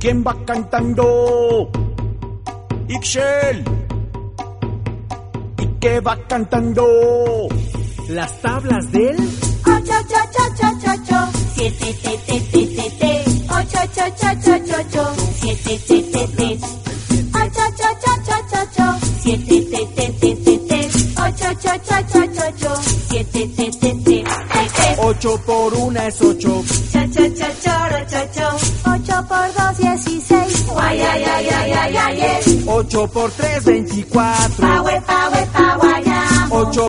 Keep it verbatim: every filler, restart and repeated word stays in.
¿Quién va cantando? Ixchel. ¿Y qué va cantando? Las tablas del ocho, ocho, ocho, ocho, ocho, siete, te, te, te, te, te, ocho, ocho, ocho, ocho, ocho, siete, te, te, te, ocho, ocho, ocho, ocho, ocho, siete, te, te, te, te, te, ocho, ocho, ocho, ocho, ocho, siete, te, te, te, te, te. Ocho por una es ocho. Cha, cha, cha, choro, cho, cho. Ocho por dos, dieciséis. Guay, ay, ay, ay, ay, ay, ay. Ocho por tres, veinticuatro. Pa, we, pa, we, pa, guayamo. Ocho